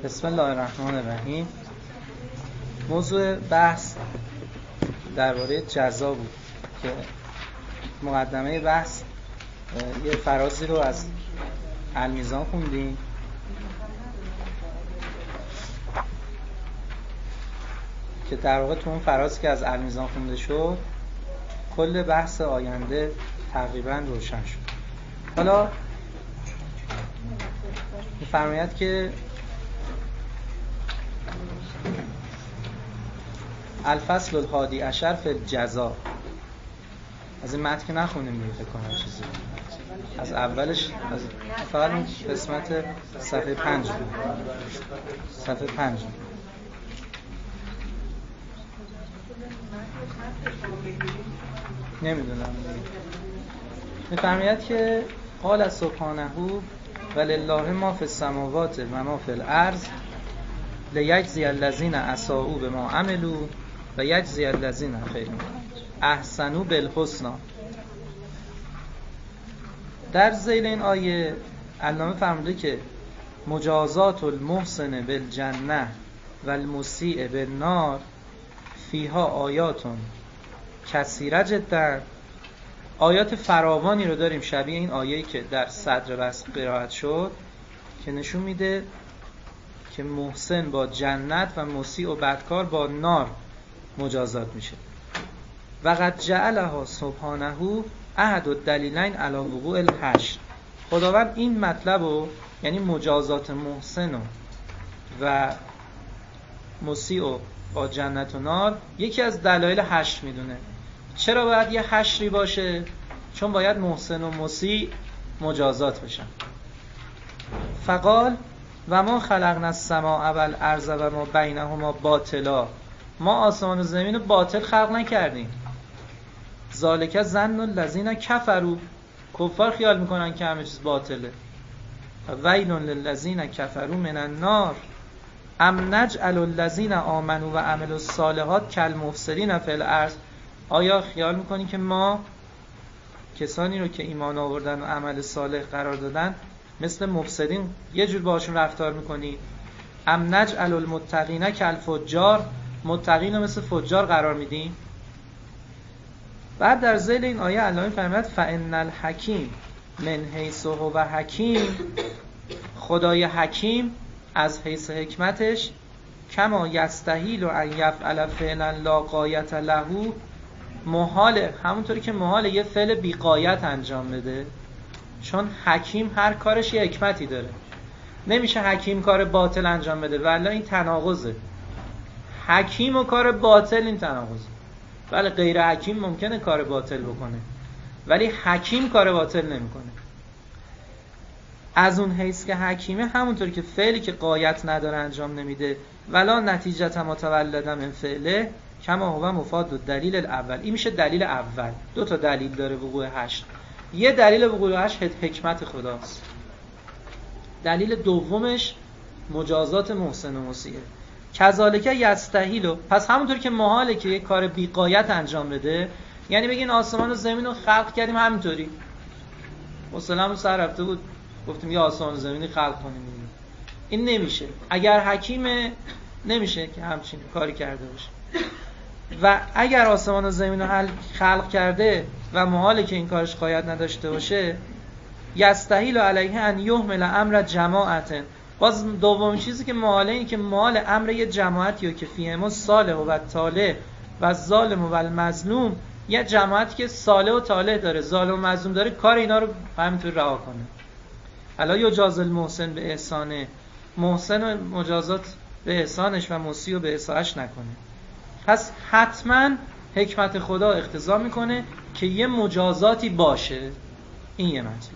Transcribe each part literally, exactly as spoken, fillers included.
بسم الله الرحمن الرحیم. موضوع بحث درباره جزا بود که مقدمه بحث یه فرازی رو از المیزان خوندیم که در واقع تو اون فرازی که از المیزان خونده شد کل بحث آینده تقریبا روشن شد. حالا می‌فرماید که الفصل الحادی عشر فی الجزا. از این متن که نخونیم دیگه، فکر کنم چیزی از اولش از فقط این قسمت صفحه پنج بود. صفحه پنج نمیدونم. می‌فرماید که قال سبحانه ولله ما فی السماوات و ما فی الارض لیجزی الذین اساءوا بما عملوا و یجزی الذین احسنوا بالحسنی. در ذیل این آیه علامه فرموده که مجازات المحسن بالجنه و المسیء بالنار فیها آیات کثیره جدا. آیات فراوانی رو داریم شبیه این آیه‌ای که در صدر بحث قرائت شد که نشون میده که محسن با جنت و مسیء و بدکار با نار مجازات میشه. و قد جعلها سبحانه احد الدلیلین علی وقوع الحشر. خداوند این مطلب رو، یعنی مجازات محسن و مسیء با جنت و نار، یکی از دلایل حشر میدونه. چرا باید یه حشری باشه؟ چون باید محسن و مسیء مجازات بشن. فقال و ما خلقنا السماء والارض و ما بینهما باطلا. ما آسمان و زمین رو باطل خلق نکردیم. ذالک ظن الذین کفروا. کفار خیال میکنن که همه چیز باطله. ویل للذین کفروا من النار ام نجعل الذین آمنوا و عملوا الصالحات کالمفسدین فی الارض. آیا خیال میکنی که ما کسانی رو که ایمان آوردن و عمل صالح قرار دادن مثل مفسدین یه جور باشون رفتار میکنی؟ ام نجعل المتقین کالفجار. متقین رو مثل فجار قرار میدیم؟ بعد در ذیل این آیه علامه فرمود فان الحکیم من حیث هو حکیم. خدای حکیم از حیث حکمتش کما یستحیل ان یفعل فعلا لا غایة له. محاله، همونطوری که محاله یه فعل بی غایت انجام بده، چون حکیم هر کارش یه حکمتی داره. نمیشه حکیم کار باطل انجام بده، ولی این تناقضه. حکیم و کار باطل این تناقضه. ولی غیر حکیم ممکنه کار باطل بکنه، ولی حکیم کار باطل نمیکنه. از اون حیث که حکیمه، همونطوری که فعلی که غایت نداره انجام نمیده، ولا نتیجه متولده من فعله کما هو مفاد الدلیل الاول. این میشه دلیل اول. دو تا دلیل داره وقوع حشر. یه دلیل وقوع حشر حکمت خداست. دلیل دومش مجازات محسن و مسیء. کذالک یستحیل. پس همونطور که محاله که یه کار بی غایت انجام بده، یعنی بگین آسمان و زمین رو خلق کردیم همینطوری، مسلمون سر رفته بود گفتیم یه آسمان و زمینی خلق کنیم، این نمیشه. اگر حکیمه نمیشه که همچین کاری کرده باشه. و اگر آسمان و زمین رو خلق کرده و محاله که این کارش غایت نداشته باشه، یستحیل علیه ان یهمل امر جماعت. باز دومین چیزی که محاله اینه که محال امر یه جماعتی که فیهم صالح و طالح و ظالم و المظلوم، یه جماعتی که صالح و طالح داره، ظالم و مظلوم داره، کار اینا رو همینطور رها کنه. الا یجاز المحسن به احسانه. محسن و مجازات به احسانش و مسیء به اساءتش نکنه. پس حتما حکمت خدا اقتضا میکنه که یه مجازاتی باشه. این یه مطلب.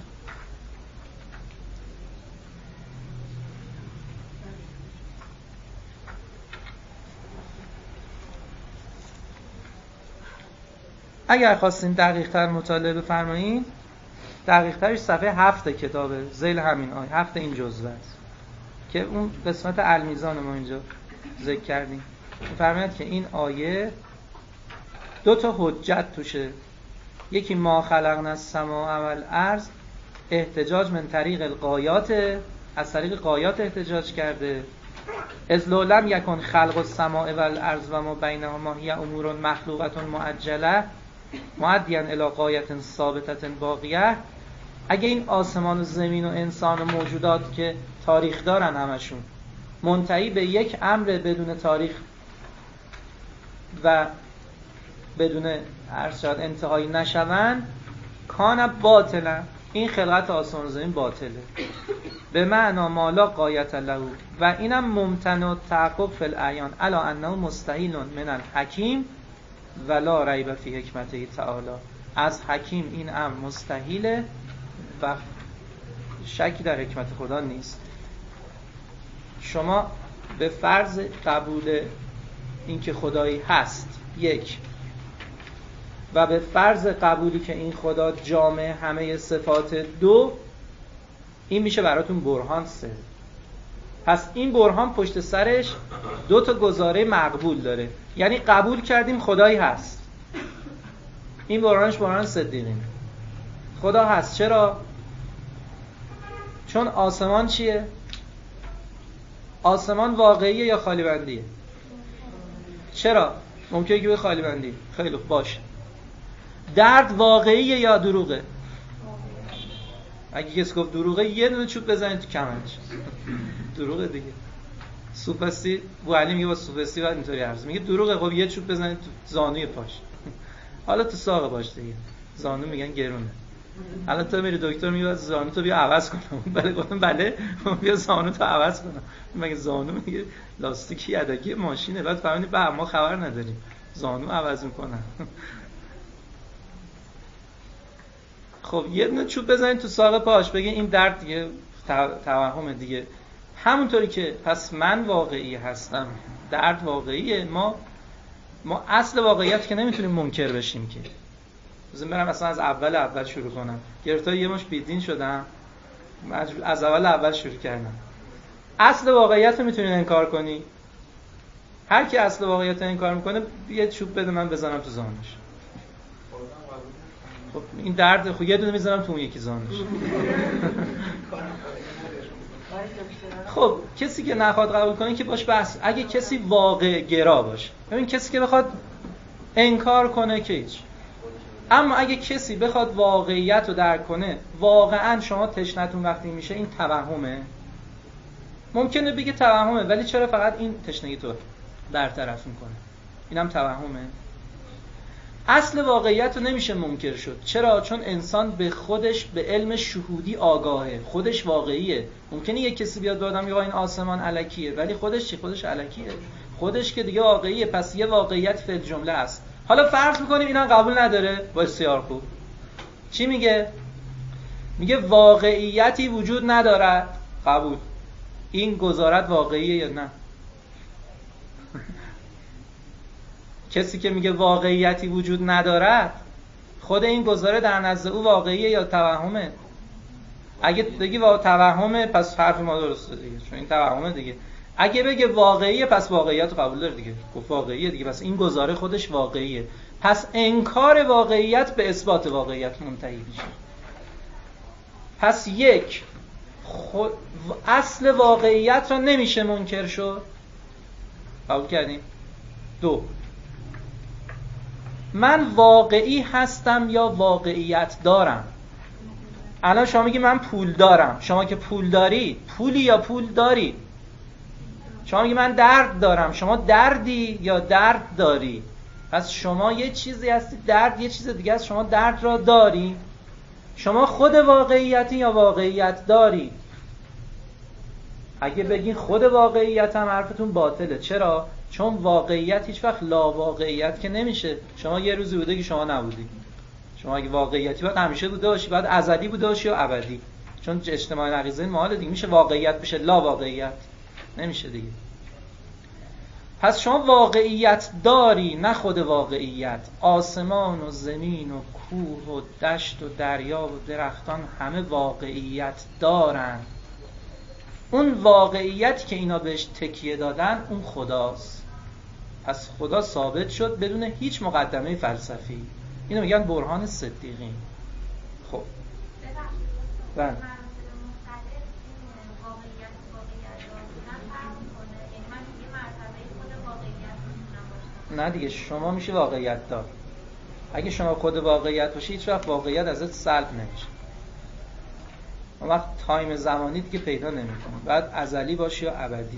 اگر خواستین دقیق تر مطالعه بفرمایید، دقیق ترش صفحه هفت کتابه، ذیل همین آیه، هفت این جزوه است که اون قسمت المیزان ما اینجا ذکر کردیم. می‌فرماید که این آیه دو تا حجت توشه. یکی ما خلقنا السماء والارض، احتجاج من طریق الغایات، از طریق غایات احتجاج کرده. اذ لو لم یکن خلق السماء والارض و ما بینهما هی امور مخلوقه معجله معدیا الی غایه ثابته باقیه. اگه این آسمان و زمین و انسان و موجودات که تاریخ دارن همشون منتهی به یک امر بدون تاریخ و بدون ارشاد انتهایی نشون، کان باطلا، این خلقت آسمان و زمین باطله به معنا مالا غایت له و اینم ممتنع تحقق فی الاعیان الا انه مستحیل من الحکیم ولا ریب فی حکمته تعالی. از حکیم این امر مستحیله و شکی در حکمت خدا نیست. شما به فرض قبول اینکه خدایی هست یک و به فرض قبولی که این خدا جامع همه صفات دو، این میشه براتون برهان سه. پس این برهان پشت سرش دو تا گزاره مقبول داره، یعنی قبول کردیم خدایی هست. این برهانش برهان صدیقین، خدا هست. چرا؟ چون آسمان چیه؟ آسمان واقعیه یا خالی بندیه؟ چرا؟ ممکنه که به خالی بندی. خیلی باشه. درد واقعیه یا دروغه؟ اگه کسی گفت دروغه یه دونه چوب بزنید تو کمرش. دروغه دیگه. سوفستی بو علی میگه با سوفستی بعد اینطوری عرض میگه دروغه، خب یه چوب بزنید تو زانوی پاش. حالا تو ساق باش دیگه. زانو میگن گرونه. حالا تو میری دکتر میگه زانو تو بیا عوض کنم. بله گفتم بله بیا زانو تو عوض کنم. مگه زانو میگه لاستیکی یدکی ماشینه، بعد فهمیدی به ما خبر نداریم زانو عوض میکنن. خب یه دونه چوب بزنید تو ساق پاش بگین این درد دیگه توهمه دیگه. همونطوری که پس من واقعی هستم، درد واقعیه. ما ما اصل واقعیت که نمیتونیم منکر بشیم که. بزن برم اصلا از اول اول شروع کنم. گرفتار یه مش بیدین شدم، از اول اول شروع کردم. اصل واقعیت رو میتونین انکار کنی؟ هر کی اصل واقعیت رو انکار میکنه یه چوب بده من بزنم تو زانوش. خب این درد خب یه دونه میزنم تو اون یکی زانوش. خب کسی که نخواد قبول کنه که باش بحث. اگه کسی واقع گرا باشه، ببین کسی که بخواد انکار کنه که هیچ. اما اگه کسی بخواد واقعیت رو درک کنه، واقعا شما تشنتون وقتی میشه این توهمه. ممکنه بگه توهمه، ولی چرا فقط این تشنگی تو در طرف میکنه؟ اینم توهمه. اصل واقعیت رو نمیشه منکر شد. چرا؟ چون انسان به خودش به علم شهودی آگاهه، خودش واقعیه. ممکنه یک کسی بیاد به آدم بگه این آسمان الکیه، ولی خودش چی؟ خودش الکیه. خودش که دیگه واقعیه. پس یه واقعیت فی الجمله است. حالا فرض میکنیم اینا قبول نداره، بسیار خوب. چی میگه؟ میگه واقعیتی وجود ندارد. قبول. این گزارت واقعیه یا نه؟ کسی که میگه واقعیتی وجود ندارد، خود این گزاره در نزد او واقعیه یا توهمه؟ اگه بگی وا توهمه پس حرف ما درسته دیگه، چون این توهمه دیگه. اگه بگه واقعیه پس واقعیت رو قبول داره دیگه. گفت واقعیه دیگه، پس این گزاره خودش واقعیه. پس انکار واقعیت به اثبات واقعیت منتهی میشه. پس یک خود اصل واقعیت را نمیشه منکر شد. قبول کردیم؟ دو من واقعی هستم یا واقعیت دارم؟ الان شما میگی من پول دارم. شما که پول داری، پولی یا پول داری؟ شما میگی من درد دارم. شما دردی یا درد داری؟ پس شما یه چیزی هستی، درد یه چیز دیگه است. شما درد را داری؟ شما خود واقعیتی یا واقعیت داری؟ اگه بگین خود واقعیت هم حرفتون باطله. چرا؟ چون واقعیت هیچ وقت لا واقعیت که نمیشه. شما یه روزی بوده که شما نبودی. شما اگه واقعیتی باید همیشه بوده باشی، باید ازلی بوده باشی و ابدی. چون اجتماع نقیضه محال دیگه. میشه واقعیت بشه لا واقعیت؟ نمیشه دیگه. پس شما واقعیت داری، نه خود واقعیت. آسمان و زمین و کوه و دشت و دریا و درختان همه واقعیت دارن. اون واقعیت که اینا بهش تکیه دادن اون خداست. پس خدا ثابت شد بدون هیچ مقدمه فلسفی. اینو میگن برهان صدیقین. خب بله نه دیگه، شما میشه واقعیت دار. اگه شما خود واقعیت باشی هیچ وقت واقعیت ازت سلب نمیشه. اون وقت تایم زمانی دیگه پیدا نمیکنه. بعد ازلی باشی یا ابدی.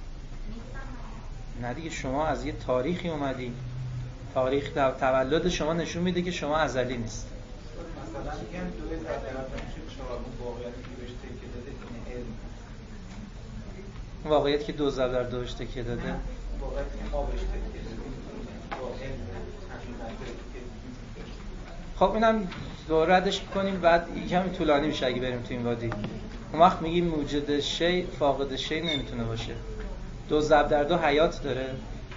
نه دیگه، شما از یه تاریخی اومدی، تاریخ تولد شما نشون میده که شما ازلی نیست. مثلا میگن دوی در طرف میشه شما واقعیتی که بهش تکیه داده این علم. واقعیتی که دو ضرب در دوش تکیه داده، واقعیتی که ما بهش تکیه داده با علم خب اینم ردش کنیم، بعد کمی طولانی میشه اگه بریم تو این وادی. اون وقت میگیم موجد شی فاقد شی نمیتونه باشه. دو ضرب در دو حیات داره.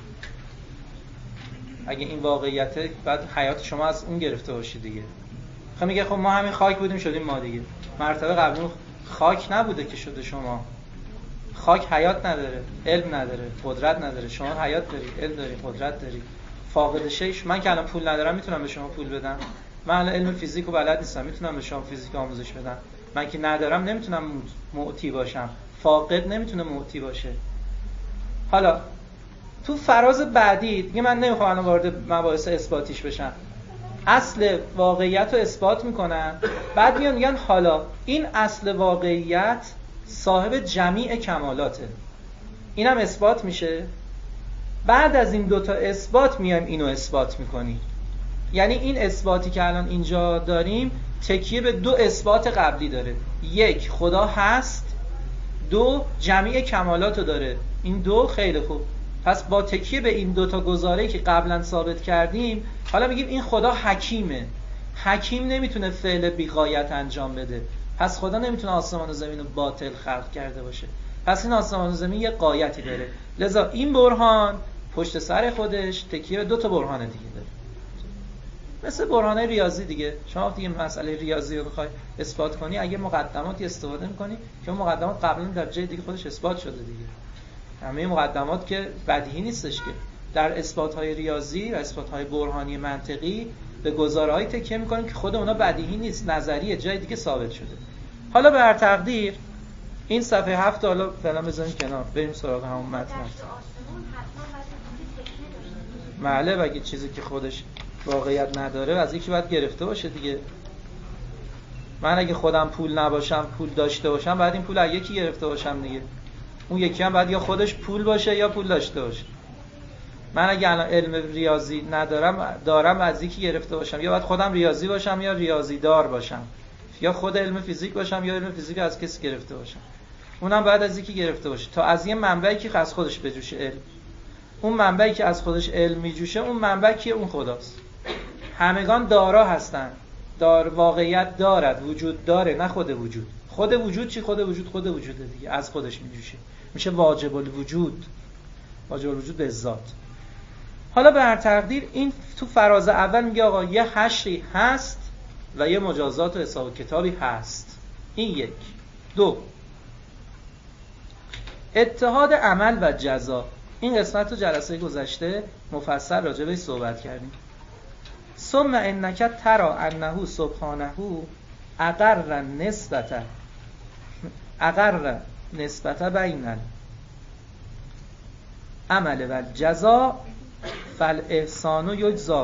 اگه این واقعیته بعد حیات شما از اون گرفته باشه دیگه. خب میگه خب ما همین خاک بودیم شدیم ما دیگه. مرتبه قبلی خاک نبوده که شده شما. خاک حیات نداره، علم نداره، قدرت نداره. شما حیات داری، علم داری، قدرت داری. فاقد شیش. من که الان پول ندارم میتونم به شما پول بدم؟ من الان علم فیزیکو بلد نیستم میتونم به شما فیزیک آموزش بدم؟ من که ندارم نمیتونم معطی باشم. فاقد نمیتونه معطی باشه. حالا تو فراز بعدی دیگه من نمیخوام الان وارد مباحث اثباتیش بشم. اصل واقعیت رو اثبات میکنن، بعد میان میگن حالا این اصل واقعیت صاحب جمیع کمالاته. اینم اثبات میشه. بعد از این دوتا اثبات میایم اینو اثبات میکنیم. یعنی این اثباتی که الان اینجا داریم تکیه به دو اثبات قبلی داره. یک، خدا هست. دو، جمیع کمالاتو داره. این دو خیلی خوب. پس با تکیه به این دوتا گزاره‌ای که قبلا ثابت کردیم، حالا میگیم این خدا حکیمه. حکیم نمیتونه فعل بی‌غایت انجام بده. پس خدا نمیتونه آسمان و زمین رو باطل خلق کرده باشه. پس این آسمان و زمین یه غایتی داره. لذا این برهان پشت سر خودش تکیه به دو تا برهان دیگه داره. مثل برهانه ریاضی دیگه. شما دیگه مسئله ریاضی رو بخوای اثبات کنی، اگه مقدماتی استفاده می‌کنی که اون مقدمات قبلا در جای دیگه خودش اثبات شده دیگه. همه مقدمات که بدیهی نیستش که در اثبات‌های ریاضی و اثبات‌های برهانی منطقی به گزاره‌های تکیه می‌کنیم که خود اونا بدیهی نیست، نظریه، جای دیگه ثابت شده. حالا به هر تقدیر این صفحه هفت حالا فعلا بذاریم کنار، بریم سراغ همون متن. معلومه اگه چیزی که خودش واقعیت نداره از یکی باید گرفته باشه دیگه. من اگه خودم پول نباشم، پول داشته باشم، بعد این پول از یکی گرفته باشم دیگه. اون یکی هم باید یا خودش پول باشه یا پول داشته باشه. من اگه الان علم ریاضی ندارم، دارم از یکی گرفته باشم، یا باید خودم ریاضی باشم یا ریاضی دار باشم، یا خود علم فیزیک باشم یا علم فیزیک از کسی گرفته باشم. اونم باید از یکی گرفته باشه تا از یه منبعی که از خودش بجوشه علم. اون منبعی که از خودش علم میجوشه، اون منبع کیه؟ اون خداست. همگان دارا هستن. دار واقعیت دارد، وجود داره، نه خود وجود. خود وجود چی؟ خود وجود خود وجوده دیگه، از خودش میجوشه، میشه واجب الوجود. واجب الوجود به ذات. حالا به هر تقدیر این تو فراز اول میگه آقا یه حشری هست و یه مجازات و حساب کتابی هست. این یک. دو، اتحاد عمل و جزا. این قسمت رو جلسه گذشته مفصل راجع بهش صحبت کردیم. ثم انک ترى انه سبحانه اقر نسبت اقر نسبت بین عمل و جزا فالاحسان یجزا.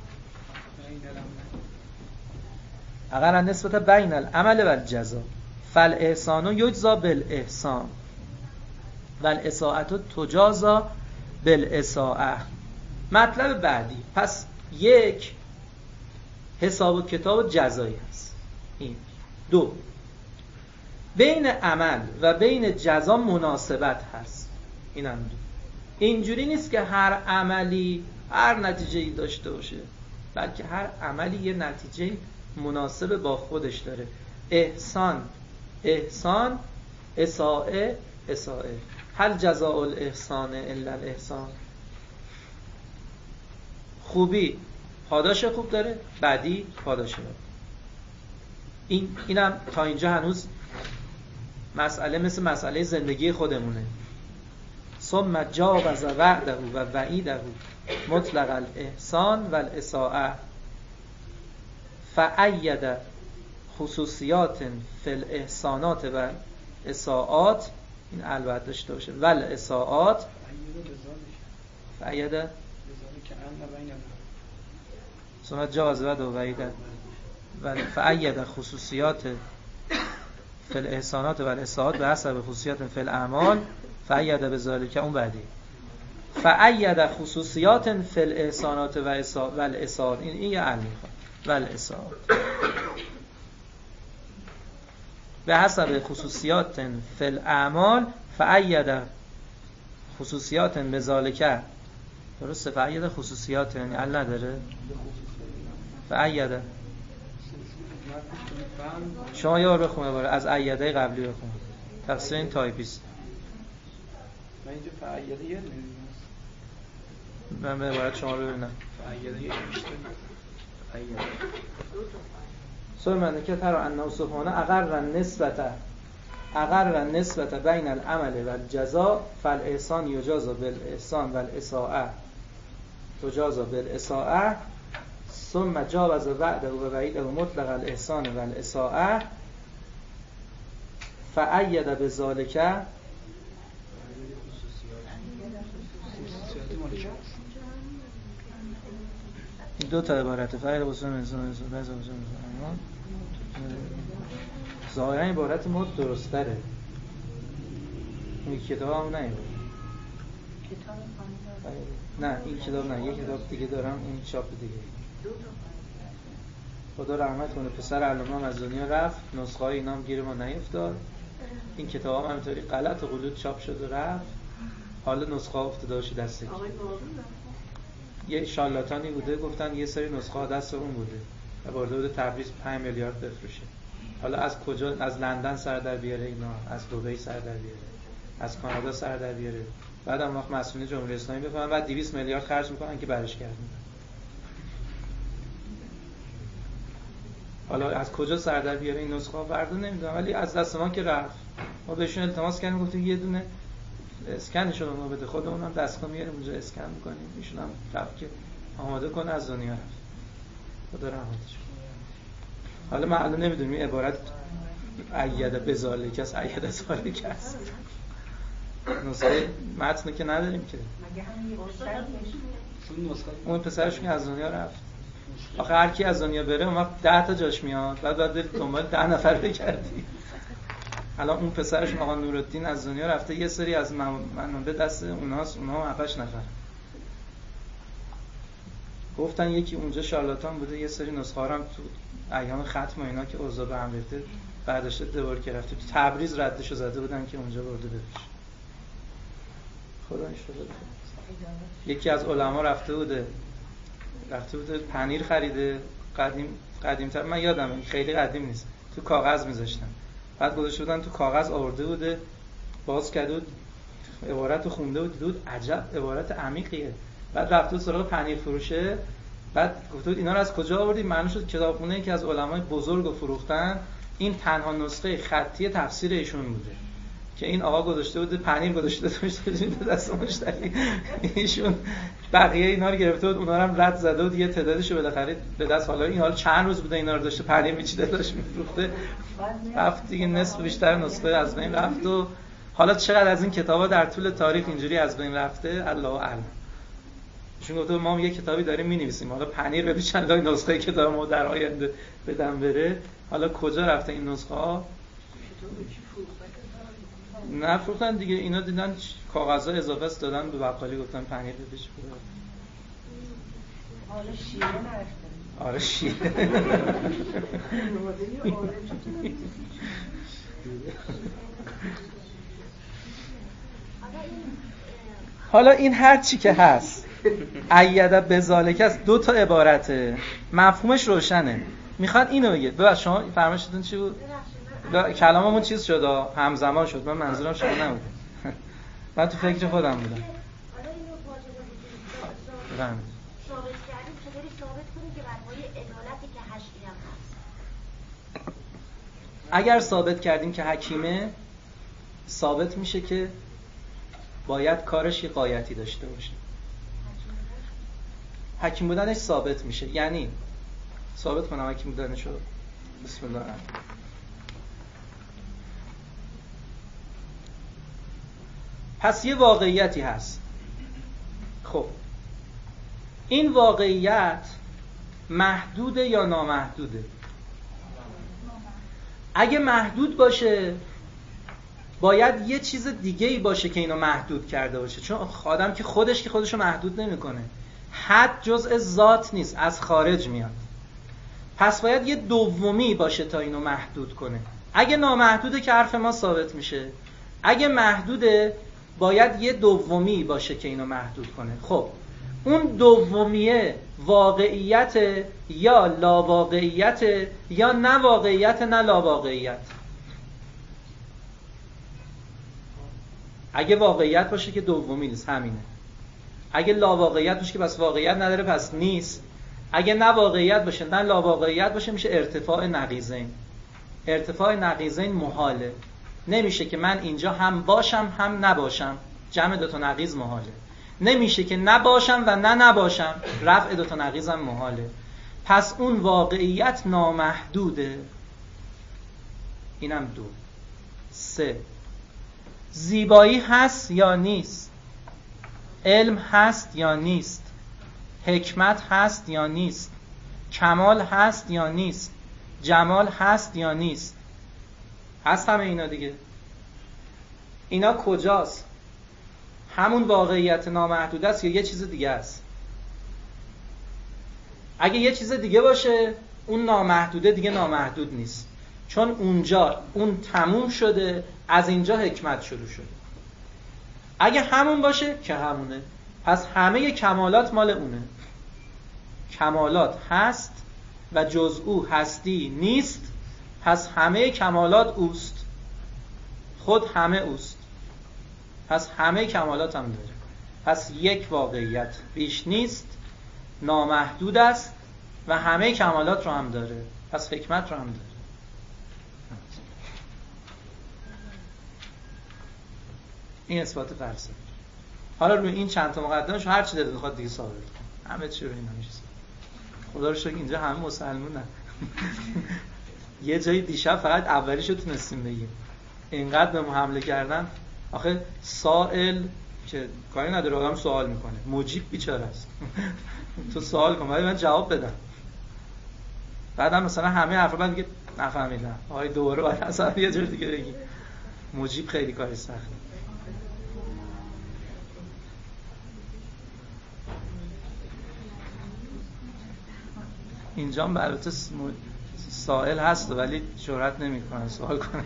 اقر نسبت بین العمل و الجزا فالاحسان یجزا بالاحسان والاساءة تجازا بالاساءة. مطلب بعدی، پس یک، حساب و کتاب جزایی هست. این دو، بین عمل و بین جزا مناسبت هست. این هم دو. اینجوری نیست که هر عملی هر نتیجه‌ای داشته باشه، بلکه هر عملی یه نتیجه مناسب با خودش داره. احسان احسان، اساءه اساءه. هل جزاء الاحسان الا الاحسان. خوبی پاداش خوب داره، بدی پاداش بد. این اینم تا اینجا هنوز مسئله مثل مسئله زندگی خودمونه. ثم جاوز وعده و وعیده مطلق الاحسان و الاساءه فأید خصوصیات فی الاحسانات و اساءات. این البته داشته باشه ول اساءات فأید که ان بین ثم جاز و دوید و فأید خصوصیات فی الاحسانات و الاساءات به حسب خصوصیات فی الاعمال فأید بذالک. اون بعدی فأید خصوصیات فی الاحسانات و الاساءات، این این یه علم میخواد و الاساءات به حسب خصوصیات فی الاعمال فأید خصوصیات بذالک. درسته؟ فأید خصوصیات یعنی ال نداره. فأید شما یه بار بخونه باره از ایده قبلی بخونه تفسیر این تایپیست. من اینجا فأیده یه میدونم من به عبارت شما رو ببینم. فأیده یه بیشتر فأیده سلمانه که ترا انه سبحانه اقر نسبت اقر نسبت بین العمل و الجزاء فالاحسان یجاز بالاحسان و الاساءه تجاز بالاساءه ثم جاوز بعده و بعیده و مطلق الاحسان و الاساءه فأید بذالک. دو تا عبارته فعل بسون انسان ظاهرا عبارت ما درست تره. این کتاب هم نه نه این کتاب نه، یک کتاب دیگه دارم، این چاپ دیگه. خدا رحمت کنه پسر علامه از دنیا رفت، نسخه های اینا هم گیر ما نیفتاد. این کتاب هم همینطوری غلط و غلوط چاپ شد و رفت. حالا نسخه ها افتاده باشه دست یه شالاتانی بوده، گفتن یه سری نسخه ها دست اون بوده و برده بوده تبریز پنج میلیارد بفروشه. حالا از کجا؟ از لندن سر در بیاره اینا، از دبی سر در بیاره، از کانادا سر در بیاره. بعد هم وقت مسئولین جمهوری اسلامی بفهمن بعد دویست میلیارد خرج میکنن که برش گردن. حالا از کجا سر در بیاره این نسخه ها فردا نمیدونم، ولی از دست ما که رفت. ما بهشون التماس کردیم گفتیم یه دونه اسکنشون رو ما بده، خودمون هم دستگاه میاریم اونجا اسکن میکنیم، ایشون هم رفت که آماده کنه از دنیا رفت. خدا رحمتش. حالا ما الان نمیدونیم این عبارت ایده بذالک است ایده ذالک است. نسخه متن که نداریم که. مگه همین نسخه اون پسرش که از دنیا رفت. آخه هر کی از دنیا بره اون وقت ده تا جاش میاد، بعد بعد دنبال ده نفر بگردی. الان اون پسرش آقا نورالدین از دنیا رفته، یه سری از منابع دست اوناست، اونها هم هفتش نفر. گفتن یکی اونجا شارلاتان بوده، یه سری نسخه ها هم تو ایام ختم و اینا که اوضاع به هم ریخته برداشته دوباره که رفته تو تبریز ردشو زده بودن که اونجا برده بفروشه. خدا ان شاء الله. یکی از علما رفته بوده رفته بوده پنیر خریده، قدیم قدیم‌تر، من یادمه خیلی قدیم نیست، تو کاغذ می‌ذاشتن، بعد گذاشته بودن تو کاغذ آورده بوده، باز کرده بود عبارت رو خونده بود، دید عجب عبارت عمیقیه. بعد رفت سراغ پنیر فروشه، بعد گفت اینا رو از کجا آوردی؟ معلوم شد کتابخونه‌ای که از علمای بزرگ رو فروختن، این تنها نسخه خطی تفسیر ایشون بوده که این آقا گذاشته بوده، پنیر گذاشته بوده دست مشتری، ایشون بقیه اینا رو گرفته بود، اونا رو هم رد زده بود، یه تعدادشو بالاخره به دست. حالا این حال چند روز بوده اینا رو داشته پنیر میچیده داشت میفروخته، رفت دیگه نصف بیشتر نسخه از بین رفت. و حالا چقدر از این کتابا در طول تاریخ اینجوری از بین رفته الله اعلم. چون گفتم ما یه کتابی داریم می‌نویسیم، حالا پنیر بده چند تا نسخه کتاب ما در آینده بدم بره، حالا کجا رفته این نسخه ها؟ نه فروختن دیگه، اینا دیدن کاغذها اضافه است دادن به بقالی، گفتن پنیر بده چه خوبه. حالا شیره نرفته. آره شیره. حالا این هر چی که هست ایده بذالک است، دو تا عبارته، مفهومش روشنه. میخواد اینو بگه. ببخشید شما فرمایشتون چی بود؟ کلاممون چیز شد، همزمان شد، من منظورم شما نبود. من تو فکر خودم بودم. حالا اینو واجبه بله. ثابت کردیم چطوری ثابت کنیم که برای عدالتی که حشری هم هست؟ اگر ثابت کردیم که حکیمه، ثابت میشه که باید کارش یه غایتی داشته باشه. حکیم بودنش ثابت میشه. یعنی ثابت کنم حکیم بودنشو. بسم الله الرحمن الرحیم. پس یه واقعیتی هست. خب این واقعیت محدوده یا نامحدوده؟ اگه محدود باشه باید یه چیز دیگه ای باشه که اینو محدود کرده باشه، چون آدم که خودش که خودشو محدود نمیکنه. حد جزء ذات نیست، از خارج میاد. پس باید یه دومی باشه تا اینو محدود کنه. اگه نامحدوده که حرف ما ثابت میشه، اگه محدوده باید یه دومی باشه که اینو محدود کنه. خب اون دومیه واقعیت یا لاواقعیت یا نه واقعیت نه لاواقعیت؟ اگه واقعیت باشه که دومی نیست، همینه. اگه لاواقعیت باشه که پس واقعیت نداره، پس نیست. اگه نه واقعیت باشه نه لاواقعیت باشه، میشه ارتفاع نقیضین. ارتفاع نقیضین محاله. نمیشه که من اینجا هم باشم هم نباشم، جمع دوتا نقیض محاله. نمیشه که نباشم و نه نباشم، رفع دوتا نقیضم محاله. پس اون واقعیت نامحدوده. اینم دو. سه، زیبایی هست یا نیست؟ علم هست یا نیست؟ حکمت هست یا نیست؟ کمال هست یا نیست؟ جمال هست یا نیست؟ هست همه اینا دیگه. اینا کجاست؟ همون واقعیت نامحدود است یا یه چیز دیگه است؟ اگه یه چیز دیگه باشه اون نامحدوده دیگه نامحدود نیست، چون اونجا اون تموم شده، از اینجا حکمت شروع شده. اگه همون باشه که همونه، پس همه کمالات مال اونه. کمالات هست و جز او هستی نیست، پس همه کمالات اوست. خود همه اوست، پس همه کمالات هم داره. پس یک واقعیت بیش نیست، نامحدود است و همه کمالات رو هم داره، پس حکمت رو هم داره. این اثبات فلسفی. حالا روی این چند تا مقدمش هر چی دلت بخواد دیگه ثابت کن. همه چی رو اینا میشه. خدا رو شکر اینجا همه مسلمونن. یه جایی دیشب فقط اولیشو تونستیم بگیم. اینقدر به ما حمله کردن. آخه سائل که کاری نداره، آدم سوال میکنه، مجیب بیچاره است. تو سوال کن ولی من جواب بدم. بعدم مثلا همه حرفا بعد دیگه نفهمیدم. آهای دوباره باید اصلا یه جور دیگه بگی. مجیب خیلی کاری سخته. اینجا هم البته سائل هست ولی جرئت نمیکنه سوال کنه.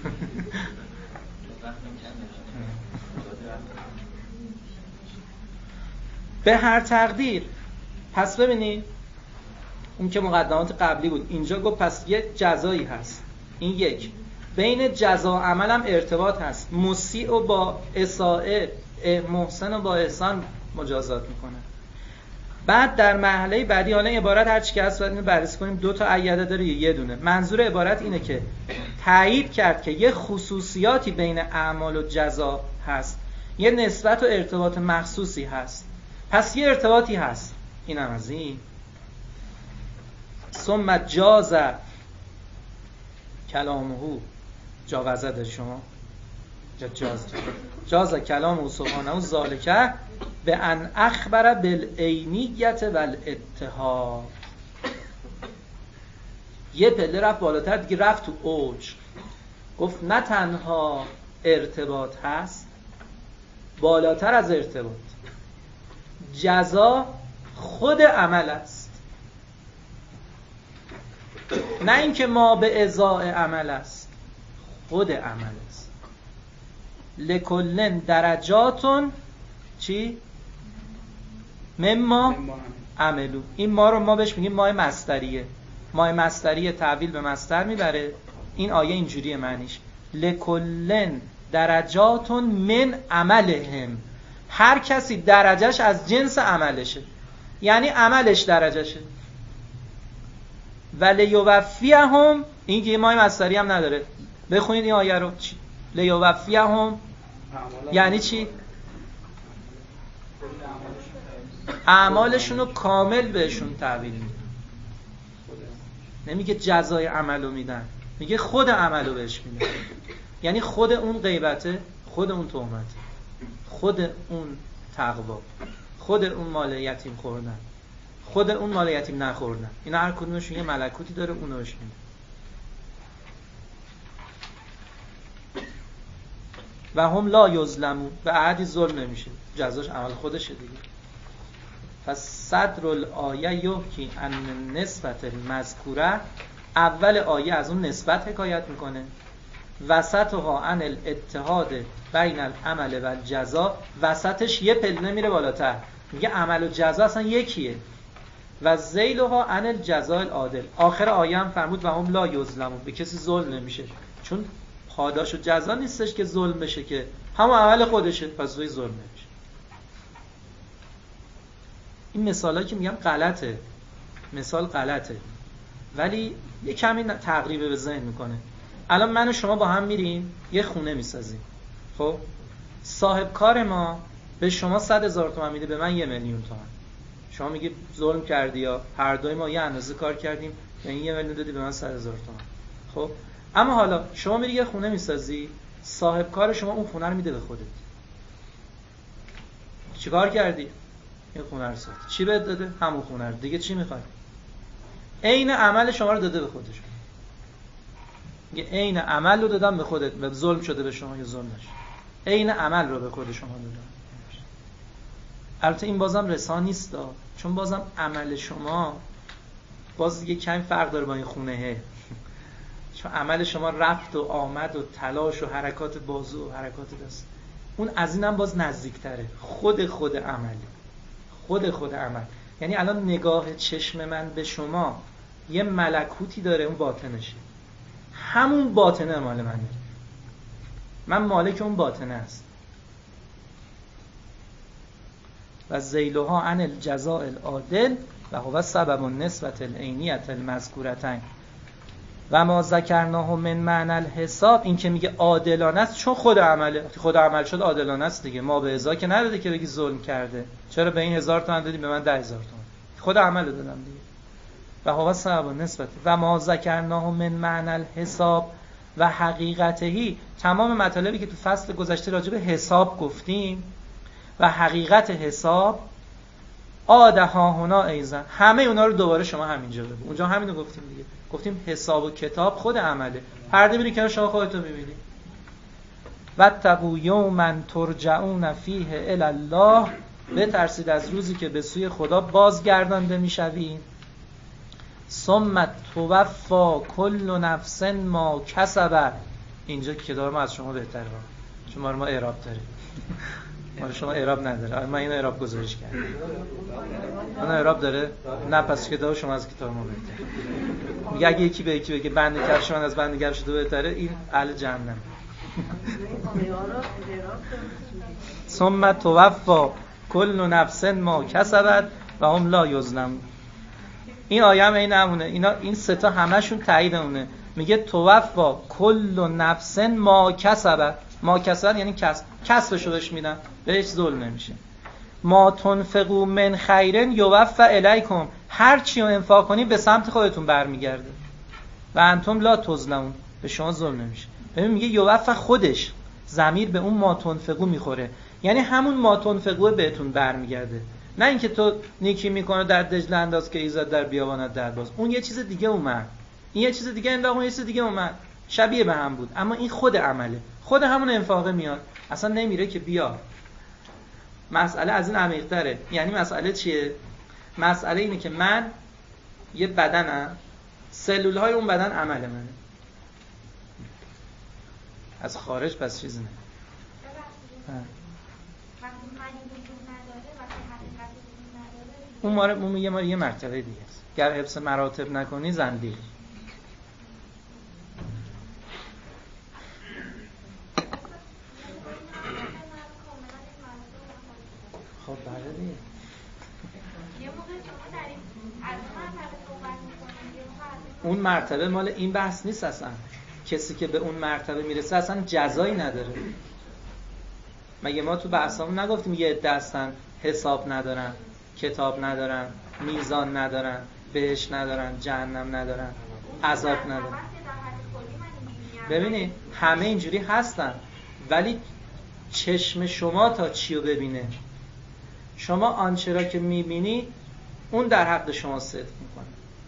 به هر تقدیر. پس ببینید اون که مقدمات قبلی بود، اینجا گفت پس یه جزایی هست. این یک، بین جزا و عمل هم ارتباط هست. مسیء و با اساءه، محسن و با احسان مجازات میکنه. بعد در مرحله بعدی، حالا عبارت هر چی که هست باید اینو بررسی کنیم، دو تا عیده داره یا یه دونه. منظور عبارت اینه که تایید کرد که یه خصوصیاتی بین اعمال و جزا هست، یه نسبت و ارتباط مخصوصی هست. پس یه ارتباطی هست. اینم از این. ثم جاز کلامه، جاوزه داری شما؟ جاز جاز کلامه سبحانه ذالکه به ان اخبر بالعینیت والاتحاد. یه پله رفت بالاتر دیگه، رفت تو اوج. گفت نه تنها ارتباط هست، بالاتر از ارتباط جزا خود عمل است. نه اینکه ما به ازای عمل است، خود عمل است. لکلن درجاتون چی؟ مما عملو. این ما رو ما بهش میگیم مای مصدریه. مای مصدریه تعویل به مصدر میبره. این آیه اینجوریه معنیش. لکلن درجاتون من عملهم. هر کسی درجهش از جنس عملشه، یعنی عملش درجهشه. ولیوفیهم، این که مای مصدری هم نداره. بخونید این آیه رو. لیوفیهم یعنی چی؟ اعمالشون رو کامل بهشون تحویل میدن. نمیگه جزای عملو میدن، میگه خود عملو بهش میدن. یعنی خود اون غیبته، خود اون تهمته، خود اون تقوا، خود اون مال یتیم خوردن، خود اون مال یتیم نخوردن. اینا هر کدومشون یه ملکوتی داره، اونو بهش میده. و هم لا یظلمون، به احدی ظلم نمیشه، جزاش عمل خودشه دیگه. پس صدر الآیه یحکی ان نسبت المذکوره، اول آیه از اون نسبت حکایت میکنه، وسطها عن الاتحاد بین العمل و الجزا، وسطش یه پله میره بالاتر، میگه عمل و جزا اصلا یکیه. و ذیلها عن الجزاء العادل، آخر آیه هم فرمود و هم لا یظلمون، به کسی ظلم نمیشه، چون پاداش و جزا نیستش که ظلم بشه، که همون عمل خودشه، پس روی ظلم نمیشه. این مثالا که میگم غلطه، مثال غلطه، ولی یه کمی تقریبه به ذهن میکنه. الان من و شما با هم میریم یه خونه میسازیم، خب صاحب کار ما به شما صد هزار تومان میده، به من یه میلیون تومان. شما میگی ظلم کردی، یا هر دوی ما یه اندازه کار کردیم، به این یه میلیون دادی، به من صد هزار تومان. خب اما حالا شما میری یه خونه میسازی، صاحب کار شما اون خونه رو میده به خودت. چیکار کردی؟ این خونه رو ساختی. چی بهت داده؟ همون خونه رو. دیگه چی میخوای؟ عین عمل شما رو داده به خودش. میگه عین عمل رو دادم به خودت، به ظلم شده به شما یا ظلم نشه. عین عمل رو به خود شما دادم. البته این بازم رسا نیست، چون بازم عمل شما باز دیگه کمی فرق داره با این خونهه. چون عمل شما رفت و آمد و تلاش و حرکات بازو و حرکات دست، اون از اینم باز نزدیکتره. خود خود عملی، خود خود عمل. یعنی الان نگاه چشم من به شما یه ملکوتی داره، اون باطنشه، همون باطنه مال منه، من مالک اون باطنه است. و ذیلها عن الجزاء العادل و هو سبب النسبة العینیة المذکورتین و ما ذکرناه من معنی الحساب. این که میگه عادلانه است چون خود عمله، خود عمل شد عادلانه است دیگه. ما به ازا که نداده که بگی ظلم کرده، چرا به این هزار تومان دادی به من ده هزار تومان، خود عمل دادم دیگه. و هو سبب النسبة و ما ذکرناه من معنی الحساب و حقیقتهی. تمام مطالبی که تو فصل گذشته راجع به حساب گفتیم و حقیقت حساب، آده ها هنا ایزن، همه اونا رو دوباره شما همینجا بگو. اونجا همینو گفتیم دیگه، گفتیم حساب و کتاب خود عمله، پرده میری کنار شما خودتو میبینی. واتقوا یوما ترجعون فیه الی الله، بترسید از روزی که به سوی خدا بازگردانده میشوید. ثم توفی کل نفس ما کسبت، اینجا کتاب ما از شما بهتره، چون ما اعراب داره، ما شما اعراب نداره. من اینو اعراب گذارش کردم. اون اعراب داره؟ نه، پس کتاب شما از کتاب ما بهتره. میگه اگه یکی به یکی بگه بندگر شما از بندگر شده بهتره، این اهل جهنم. ثم توفی کل نفس ما کسبت و هم لا یظلمون. این آیه هم این همونه. اینا این سه تا همشون تایید اونه. میگه توفی کل نفس ما کسبت. ما کسبت یعنی کسب، کسبشو بهش میدن، بهش ظلم نمیشه. ما تنفقوا من خیرن یوفى الیکم، هر چی رو انفاق کنی به سمت خودتون برمیگرده. و انتم لا تظلمون، به شما ظلم نمیشه. ببین میگه یوفى، خودش ضمیر به اون ما تنفقوا میخوره، یعنی همون ما تنفقوا بهتون برمیگرده. نه اینکه تو نیکی میکنه در دجله انداز که ایزد در بیابانت در باز، اون یه چیز دیگه اومد، این یه چیز دیگه انداخت، اون یه چیز دیگه اومد، شبیه به هم بود، اما این خود عمله، خود همون انفاقه میاد، اصلا نمیره که بیا. مسئله از این عمیق‌تره. یعنی مسئله چیه؟ مسئله اینه که من یه بدنم، سلول‌های اون بدن عمل منه، از خارج پس چیزی نه. اون ماره اون میگه ما یه مرتبه دیگه است. گر حفظ مراتب نکنی زندیق. خب بله دیگه. اون مرتبه مال این بحث نیست اصلا. کسی که به اون مرتبه میرسه اصلا جزایی نداره. مگه ما تو بحثامون نگفتیم یه عده هستن حساب ندارن، کتاب ندارن، میزان ندارن، بهش ندارن، جهنم ندارن، عذاب ندارن. ببینید همه اینجوری هستن، ولی چشم شما تا چی رو ببینه؟ شما آنچه را که میبینی اون در حق شما صدق میکنه.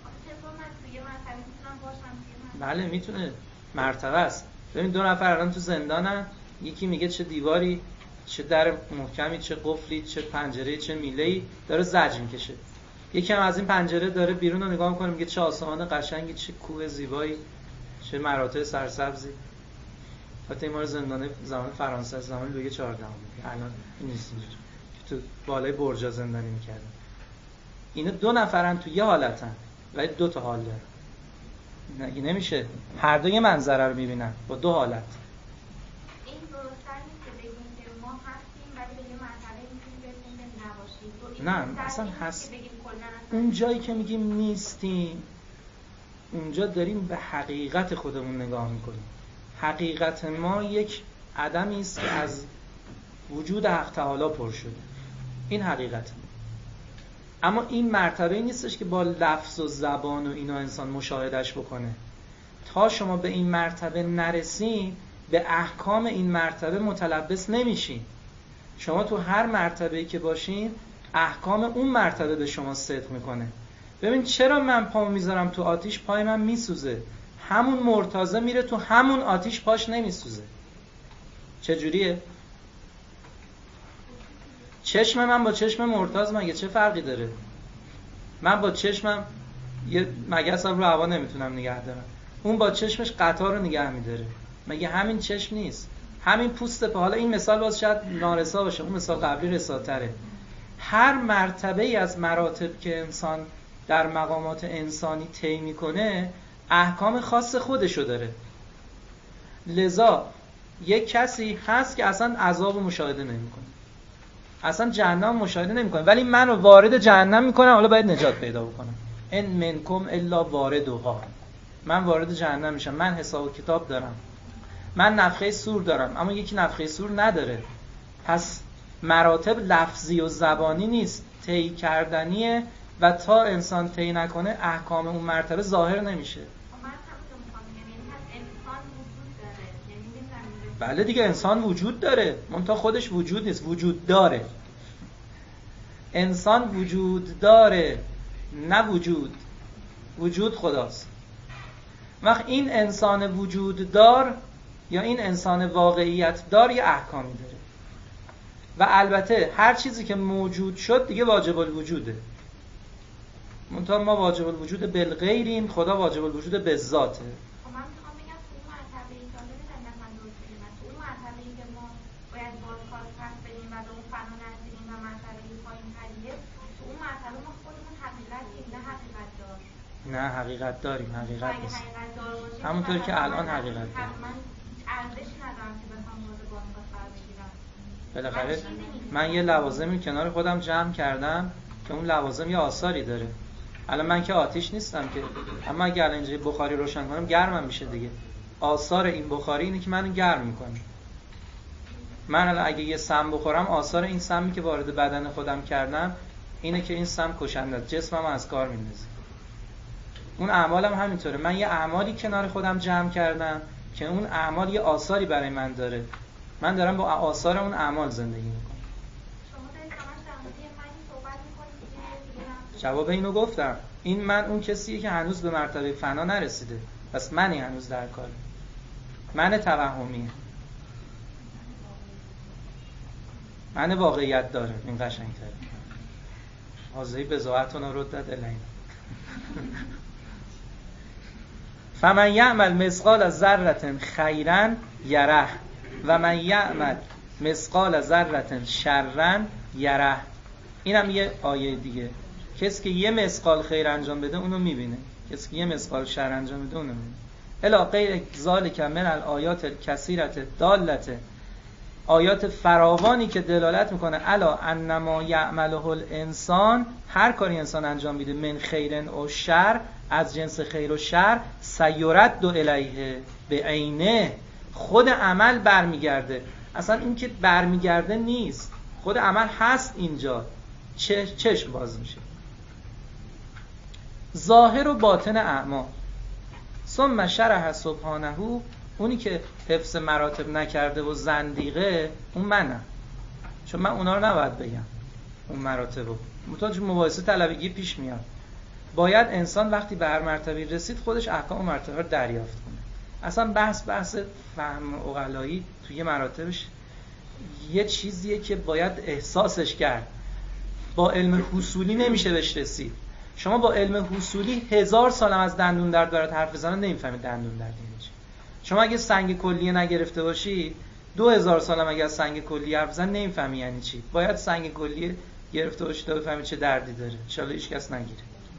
بله میتونه، مرتبه است. ببین دو نفر الان تو زندانن، یکی میگه چه دیواری، چه در محکمی، چه قفلی، چه پنجره، چه میله‌ای، داره زجر میکشه. یکی هم از این پنجره داره بیرون رو نگاه میکنه، میگه چه آسمان قشنگی، چه کوه زیبایی، چه مراتع سرسبزی. حتی این مال زندان زمان فرانسه زمان لویی چهاردهم الان نیست اینجوری تو بالای برجا زندانی میکردن. اینا دو نفرن تو یه حالتن ولی دو تا حال دارن. نگی نمیشه هر دو یه منظره رو میبینن با دو حالت. این درست‌تر نیست که بگیم که ما هستیم ولی به یه مرحله میتونیم برسیم که نباشیم. نه اصلا هست. اون جایی که میگیم نیستیم اونجا داریم به حقیقت خودمون نگاه میکنیم. حقیقت ما یک عدمی است که از وجود حق تعالی پر شده. این حقیقت ما. اما این مرتبه نیستش که با لفظ و زبان و اینا انسان مشاهدش بکنه. تا شما به این مرتبه نرسین به احکام این مرتبه متلبس نمیشین. شما تو هر مرتبه‌ای که باشین احکام اون مرتبه به شما صدق میکنه. ببین چرا من پامو میذارم تو آتیش پای من میسوزه، همون مرتازه میره تو همون آتیش پاش نمیسوزه. چجوریه؟ چشم من با چشم مرتاز مگه چه فرقی داره؟ من با چشمم یه مگسم رو هوا نمیتونم نگه دارم، اون با چشمش قطار رو نگه میداره. مگه همین چشم نیست؟ همین پوست پا. حالا این مثال باز شاید نارسا باشه، اون مثال قبلی رساتره. هر مرتبه ای از مراتب که انسان در مقامات انسانی طی میکنه احکام خاص خودشو داره. لذا یک کسی هست که اصلا عذاب مشاهده نمیکنه، اصلا جهنم مشاهده نمیکنه، ولی من رو وارد جهنم میکنم، حالا باید نجات پیدا بکنم. ان منکم الا واردها. من وارد جهنم میشم، من حساب و کتاب دارم، من نفخه صور دارم، اما یکی نفخه صور نداره. پس مراتب لفظی و زبانی نیست، طی کردنیه و تا انسان طی نکنه احکام اون مرتبه ظاهر نمیشه. بله دیگه انسان وجود داره، منتها خودش وجود نیست، وجود داره. انسان وجود داره نه وجود. وجود خداست. وقت این انسان وجود دار یا این انسان واقعیت دار یه احکامی داره و البته هر چیزی که موجود شد دیگه واجب الوجوده. منتها ما واجب الوجود بالغیریم، خدا واجب الوجود بالذاته. نه حقیقت داریم، حقیقت نیست. همونطور که الان حقیقت داریم. بالاخره من یه لوازمی کنار خودم جمع کردم که اون لوازم یه آثاری داره. الان من که آتیش نیستم که، اما اگر اینجا بخاری روشن کنم گرمم میشه دیگه. آثار این بخاری اینه که منو گرم میکنه. من الان اگه یه سم بخورم آثار این سمی که وارد بدن خودم کردم اینه که این سم کشنده است، جسمم از کار میندازه. اون اعمالم همینطوره. من یه اعمالی کنار خودم جمع کردم که اون اعمال یه آثاری برای من داره. من دارم با آثار اون اعمال زندگی میکنم. شما دارید همش در مورد منی صحبت میکنید. جواب اینو گفتم. این من اون کسیه که هنوز به مرتبه فنا نرسیده. پس منی هنوز در کاره. من توهمیه. من واقعیت داره. این قشنگ‌تره. حاضری بضاعتون رو ردت الینا. فمن یعمل مثقال ذره خیرا یره و من یعمل مثقال ذره شرا یره. اینم یه آیه دیگه. کسی که یه مثقال خیر انجام بده اونو میبینه، کسی که یه مثقال شر انجام بده اونو میبینه. الا غیر ذالک من الآیات الکثیرة دالته. آیات فراوانی که دلالت میکنه الا انما یعمله الانسان، هر کاری انسان انجام میده، من خیرن و شر، از جنس خیر و شر، سیرد الیه به عینه، خود عمل برمیگرده. اصلا این که برمیگرده نیست، خود عمل هست اینجا، چشم باز میشه. ظاهر و باطن اعمال. ثم شرح سبحانه، اونی که حفظ مراتب نکرده و زندیقه اون منم، چون من اونا رو نباید بگم. اون مراتب رو. متوجه مباحثه طلبگی پیش میاد. باید انسان وقتی به هر مرتبه رسید خودش احکام مرتبه رو دریافت کنه. اصلا بحث بحث فهم عقلایی توی مراتبش یه چیزیه که باید احساسش کرد. با علم حصولی نمیشه بهش رسید. شما با علم حصولی هزار سالم از دندون درد برات حرف بزنن نمیفهمید دندون درد یعنی چی. شما اگه سنگ کلیه نگرفته باشی دو هزار سالم اگه از سنگ کلیه حرف بزنن نمیفهمی یعنی چی. باید سنگ کلیه گرفته باشی تا بفهمی چه دردی داره. ان شاء الله هیچ کس نگیره.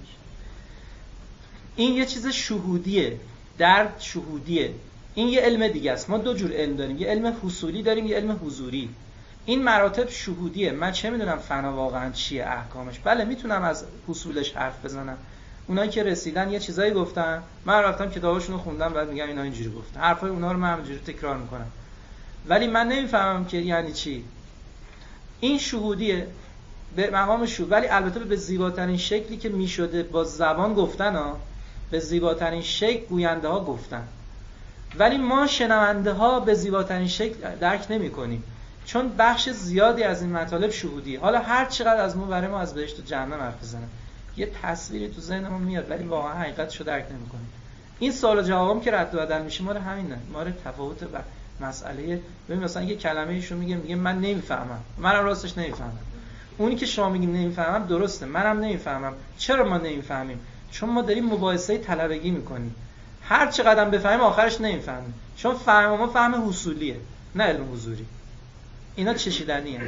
این یه چیز شهودیه. درد شهودیه. این یه علم دیگه است. ما دو جور علم داریم. یه علم حصولی داریم، یه علم حضوری. این مراتب شهودیه. من چه میدونم فنا واقعا چیه احکامش؟ بله میتونم از حصولش حرف بزنم. اونایی که رسیدن یه چیزایی گفتن، من رفتم کتاباشون رو خوندم بعد میگم اینا اینجوری گفتن. حرفای اونا رو من همینجوری تکرار میکنم. ولی من نمیفهمم که یعنی چی. این شهودیه به مقام شهود، ولی البته به زیباترین شکلی که میشده با زبان گفتن ها، به زیباترین شکل گوینده ها گفتن. ولی ما شنونده ها به زیباترین شکل درک نمی کنیم، چون بخش زیادی از این مطالب شهودیه. حالا هر چقدر از ما برای ما از بهشت و جهنم حرف بزنن یه تصویری تو ذهنمون میاد، ولی واقعا حقیقتشو درک نمی‌کنیم. این سوال و جوابم که رد و بدل میشه مال همینه، مال تفاوت و مسئله. ببین مثلا یه کلمه ایشون میگه میگه من نمیفهمم، منم راستش نمیفهمم. اونی که شما میگین نمیفهمم درسته، منم نمیفهمم. چرا ما نمیفهمیم؟ چون ما داریم مباحثه طلبگی میکنیم. هر چقدر بفهمیم آخرش نمیفهمیم، چون فهم ما فهم حصولیه نه علم حضوری. اینا چشیدنیه.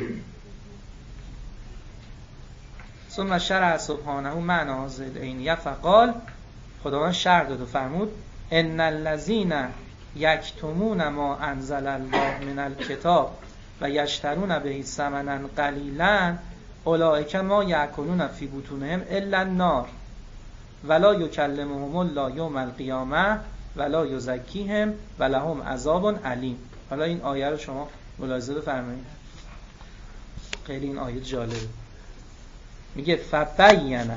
ثم شرع سبحانه معنی هذه عینیه فقال، خداوند شرح داد و فرمود ان الذين یکتمون ما انزل الله من الکتاب و یشترون به ثمنا قلیلا اولئک ما یاکلون فی بطونهم الا النار ولا یکلمهم الله یوم القیامه ولا یزکیهم ولهم عذاب علیم. حالا این آیه رو شما ملاحظه بفرمایید، خیلی این آیه جالبه. میگه فبین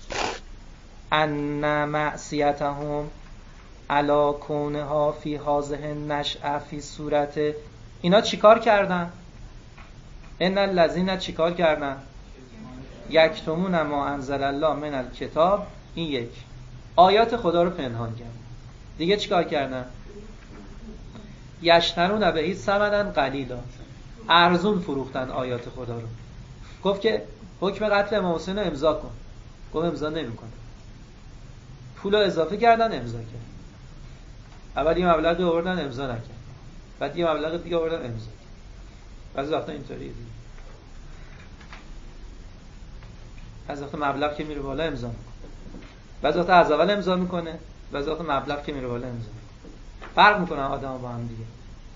ان معصیتهم علی کونها فی هذه النشأ فی صورت، اینا چیکار کردن؟ ان الذین چیکار کردن؟ یکتمون ما انزل الله من الکتاب. این یک آیات خدا رو پنهان کردن. دیگه چیکار کردن؟ یشترون به ثمنا قلیلا، ارزون فروختن آیات خدا رو. گفت که حکم قتل امام حسین رو امضا کن، گفت امضا نمی‌کنه. پول اضافه کردن، امضا کرد. اول یه مبلغ آوردن امضا نکرد، بعد یه مبلغ دیگه آوردن امضا کرد. بعضی وقتا اینطوریه دیگه. بعضی وقتا مبلغ که میره بالا امضا میکنه، بعضی وقتا از اول امضا میکنه، بعضی وقتا مبلغ که میره بالا امضا میکنه. فرق میکنن آدم‌ها با هم دیگه.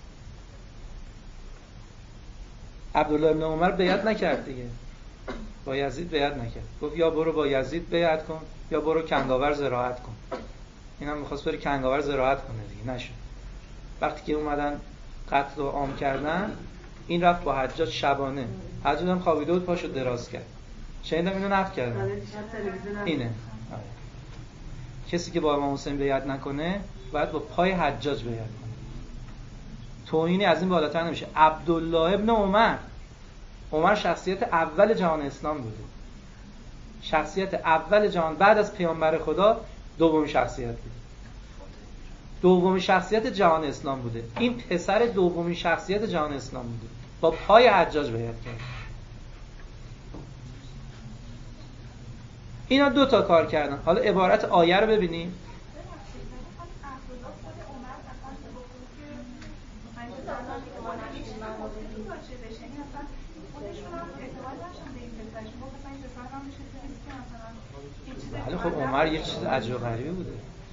عبدالله ابن عمر بیعت نکرد دیگه، با یزید بیعت نکرد. گفت یا برو با یزید بیعت کن یا برو کنگاور زراعت کن. اینم می‌خواست بره کنگاور زراعت کنه دیگه، نشد. وقتی که اومدن قتل و عام کردن، این رفت با حجاج شبانه. حجاج هم خوابیده بود، پاشو دراز کرد. شنیدم اینو نقد کردن. اینه. آره. کسی که با امام حسین بیعت نکنه، باید با پای حجاج بیعت کنه. توهینی از این بالاتر نمیشه. عبدالله ابن عمر، عمر شخصیت اول جهان اسلام بوده. شخصیت اول جهان بعد از پیامبر خدا دومین شخصیت بود. دومین شخصیت جهان اسلام بوده. این پسر دومین شخصیت جهان اسلام بوده. با پای حجاج بیعت کرد. اینا دو تا کار کردن. حالا عبارت آیه رو ببینیم. ولی خب عمر یه چیز عجیب غریبی بوده.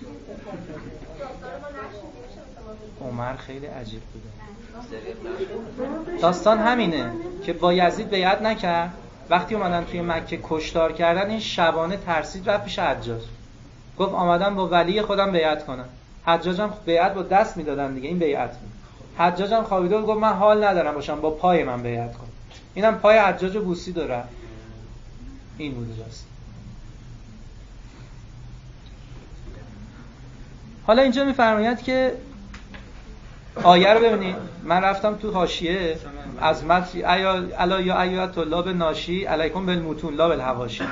عمر خیلی عجیب بوده. داستان همینه که با یزید بیعت نکرد. وقتی اومدن توی مکه کشتار کردن، این شبانه ترسید رفت پیش حجاج. گفت آمدم با ولی خودم بیعت کنم. حجاجم بیعت با دست میدادن دیگه، این بیعت بود. حجاجم خوابیده بود، گفت من حال ندارم باشم، با پای من بیعت کن. اینم پای حجاج بوسی داره. این بوده داستان. حالا اینجا میفرماید که آیه رو ببینید. من رفتم تو حاشیه از متن ایا الا یا ایات طلاب ناشی علیکم بالمتون لا بالحواشی.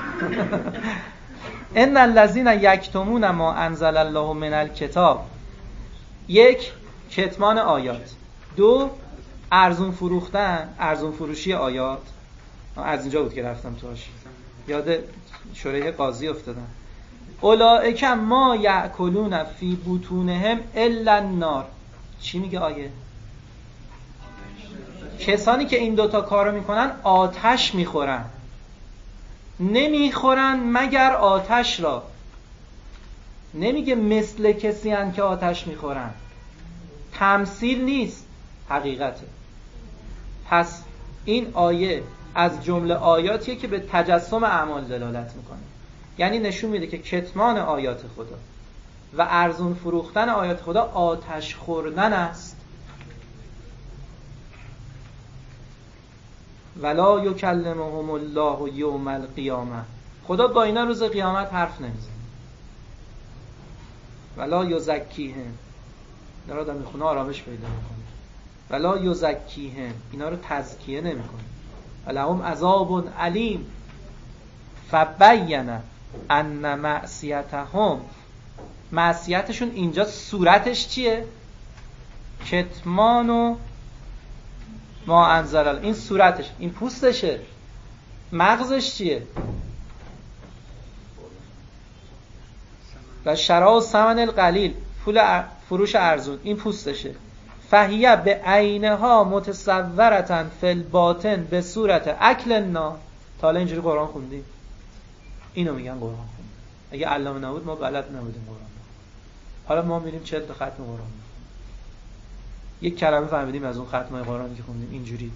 ان الذين یکتمون ما انزل الله من الکتاب. یک، کتمان آیات. دو، ارزون فروختن، ارزون فروشی آیات. از اینجا بود که رفتم تو حاشیه، یاد شریح قاضی افتادم. اولئک ما یاکلون فی بطونهم الا النار. چی میگه آیه؟ کسانی که این دوتا کارو میکنن آتش میخورن. نمیخورن مگر آتش را. نمیگه مثل کسی هن که آتش میخورن. تمثیل نیست، حقیقته. پس این آیه از جمله آیاتیه که به تجسم اعمال دلالت میکنه. یعنی نشون میده که کتمان آیات خدا و ارزون فروختن آیات خدا آتش خوردن است. ولا یکلمهم الله یوم القیامه. خدا با اینا روز قیامت حرف نمیزنه. ولا یزکیهم. اینا رو آدم میخونه آرامش پیدا میکنه. ولا یزکیهم. اینا رو تزکیه نمیکنه. ولهم عذاب علیم. فبین ان معصیتهم. معصیتشون اینجا صورتش چیه؟ کتمان و ما انزل الله. این صورتش، این پوستشه. مغزش چیه؟ و شراء و ثمن القلیل، پول فروش ارزون. این پوستشه. فهیه به عینها متصورتن فی الباطن به صورت اکل النار. تا حالا اینجوری قرآن خوندیم؟ اینو میگن قرآن خوندیم. اگه علامه نبود ما بلد نبودیم قرآن. حالا ما میریم چهل تا ختم قرآن. یک کلمه فهمیدیم از اون ختمه قرآنی که خوندیم اینجوری.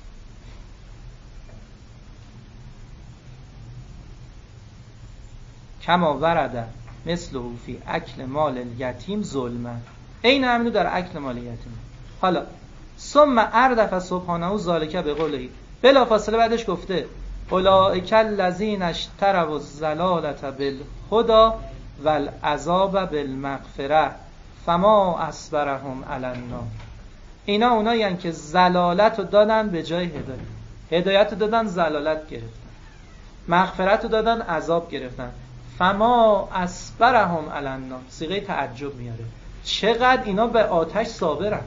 کما ورد مثله فی اکل مال الیتیم ظلما. این همینو در اکل مال یتیم. حالا ثم اردف سبحانه ذالک به قوله. بلا فاصله بعدش گفته اولئک الذین اشتروا الضلالة بالهدى والعذاب بالمغفرة فما اصبرهم علی النار. اینا اونایی هستند که ضلالت رو دادن به جای هدایت. هدایت رو دادن، ضلالت گرفتن. مغفرت رو دادن، عذاب گرفتن. فما اصبرهم علی النار. صیغه تعجب میاره. چقدر اینا به آتش صابرن.